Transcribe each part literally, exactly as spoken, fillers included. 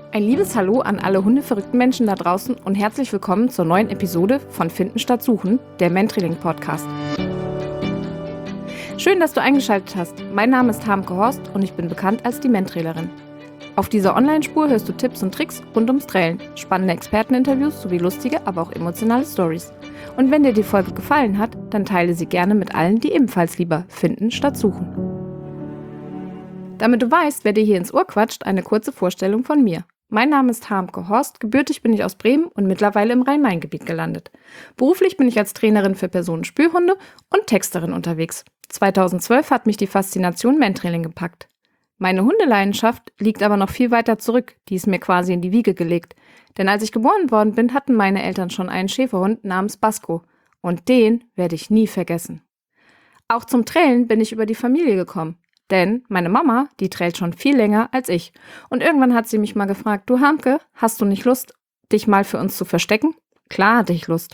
Ein liebes Hallo an alle hundeverrückten Menschen da draußen und herzlich willkommen zur neuen Episode von Finden statt Suchen, der Mentrailing-Podcast. Schön, dass du eingeschaltet hast. Mein Name ist Harmke Horst und ich bin bekannt als die Mentrailerin. Auf dieser Online-Spur hörst du Tipps und Tricks rund ums Trailen, spannende Experteninterviews sowie lustige, aber auch emotionale Stories. Und wenn dir die Folge gefallen hat, dann teile sie gerne mit allen, die ebenfalls lieber finden statt suchen. Damit du weißt, wer dir hier ins Ohr quatscht, eine kurze Vorstellung von mir. Mein Name ist Harmke Horst, gebürtig bin ich aus Bremen und mittlerweile im Rhein-Main-Gebiet gelandet. Beruflich bin ich als Trainerin für Personenspürhunde und Texterin unterwegs. zweitausendzwölf hat mich die Faszination Mentrailing gepackt. Meine Hundeleidenschaft liegt aber noch viel weiter zurück, die ist mir quasi in die Wiege gelegt. Denn als ich geboren worden bin, hatten meine Eltern schon einen Schäferhund namens Basko. Und den werde ich nie vergessen. Auch zum Trailen bin ich über die Familie gekommen. Denn meine Mama, die trailt schon viel länger als ich. Und irgendwann hat sie mich mal gefragt, du Harmke, hast du nicht Lust, dich mal für uns zu verstecken? Klar hatte ich Lust.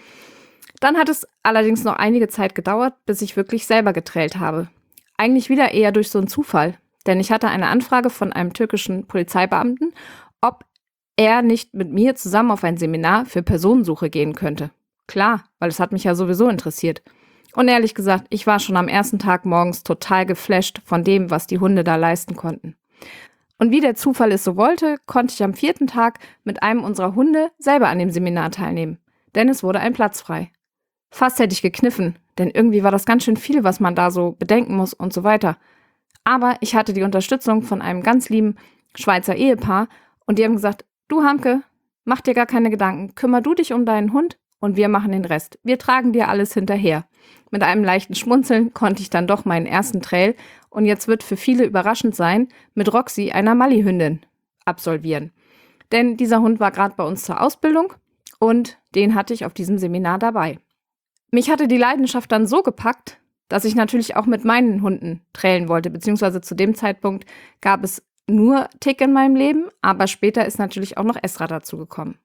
Dann hat es allerdings noch einige Zeit gedauert, bis ich wirklich selber getrailt habe. Eigentlich wieder eher durch so einen Zufall. Denn ich hatte eine Anfrage von einem türkischen Polizeibeamten, ob er nicht mit mir zusammen auf ein Seminar für Personensuche gehen könnte. Klar, weil es hat mich ja sowieso interessiert. Und ehrlich gesagt, ich war schon am ersten Tag morgens total geflasht von dem, was die Hunde da leisten konnten. Und wie der Zufall es so wollte, konnte ich am vierten Tag mit einem unserer Hunde selber an dem Seminar teilnehmen. Denn es wurde ein Platz frei. Fast hätte ich gekniffen, denn irgendwie war das ganz schön viel, was man da so bedenken muss und so weiter. Aber ich hatte die Unterstützung von einem ganz lieben Schweizer Ehepaar und die haben gesagt, du Harmke, mach dir gar keine Gedanken, kümmer du dich um deinen Hund und wir machen den Rest. Wir tragen dir alles hinterher. Mit einem leichten Schmunzeln konnte ich dann doch meinen ersten Trail und jetzt wird für viele überraschend sein, mit Roxy, einer Mali-Hündin, absolvieren. Denn dieser Hund war gerade bei uns zur Ausbildung und den hatte ich auf diesem Seminar dabei. Mich hatte die Leidenschaft dann so gepackt, dass ich natürlich auch mit meinen Hunden trailen wollte, beziehungsweise zu dem Zeitpunkt gab es nur Tick in meinem Leben, aber später ist natürlich auch noch Esra dazugekommen.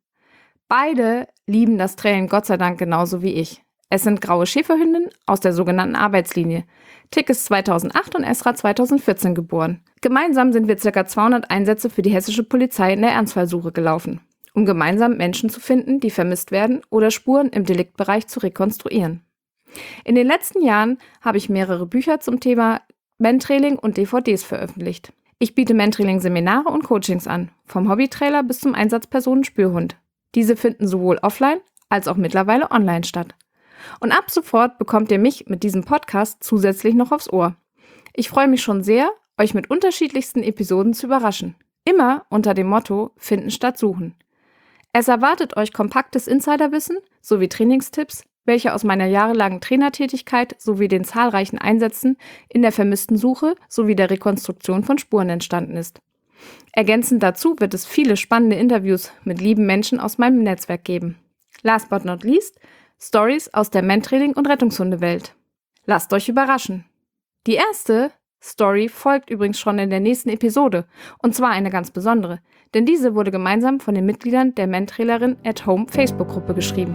Beide lieben das Trailen Gott sei Dank genauso wie ich. Es sind graue Schäferhündinnen aus der sogenannten Arbeitslinie. Tick ist zweitausendacht und Esra zweitausendvierzehn geboren. Gemeinsam sind wir ca. zweihundert Einsätze für die hessische Polizei in der Ernstfallsuche gelaufen, um gemeinsam Menschen zu finden, die vermisst werden oder Spuren im Deliktbereich zu rekonstruieren. In den letzten Jahren habe ich mehrere Bücher zum Thema Mentrailing und D V Ds veröffentlicht. Ich biete Mentrailing-Seminare und Coachings an, vom Hobbytrailer bis zum Einsatzpersonenspürhund. Diese finden sowohl offline als auch mittlerweile online statt. Und ab sofort bekommt ihr mich mit diesem Podcast zusätzlich noch aufs Ohr. Ich freue mich schon sehr, euch mit unterschiedlichsten Episoden zu überraschen. Immer unter dem Motto Finden statt Suchen. Es erwartet euch kompaktes Insiderwissen sowie Trainingstipps, welche aus meiner jahrelangen Trainertätigkeit sowie den zahlreichen Einsätzen in der vermissten Suche sowie der Rekonstruktion von Spuren entstanden ist. Ergänzend dazu wird es viele spannende Interviews mit lieben Menschen aus meinem Netzwerk geben. Last but not least, Stories aus der Mentrailing- und Rettungshundewelt. Lasst euch überraschen. Die erste Story folgt übrigens schon in der nächsten Episode, und zwar eine ganz besondere, denn diese wurde gemeinsam von den Mitgliedern der Mentrailerin at Home Facebook-Gruppe geschrieben.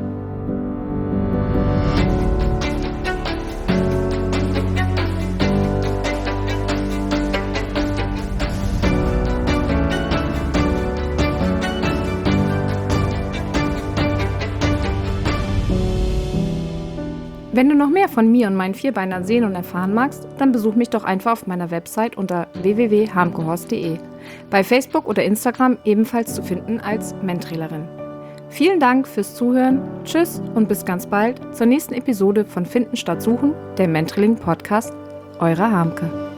Wenn du noch mehr von mir und meinen Vierbeinern sehen und erfahren magst, dann besuch mich doch einfach auf meiner Website unter w w w punkt harmkehorst punkt de. Bei Facebook oder Instagram ebenfalls zu finden als Mentrailerin. Vielen Dank fürs Zuhören, tschüss und bis ganz bald zur nächsten Episode von Finden statt Suchen, der Mentrailing Podcast. Eure Harmke.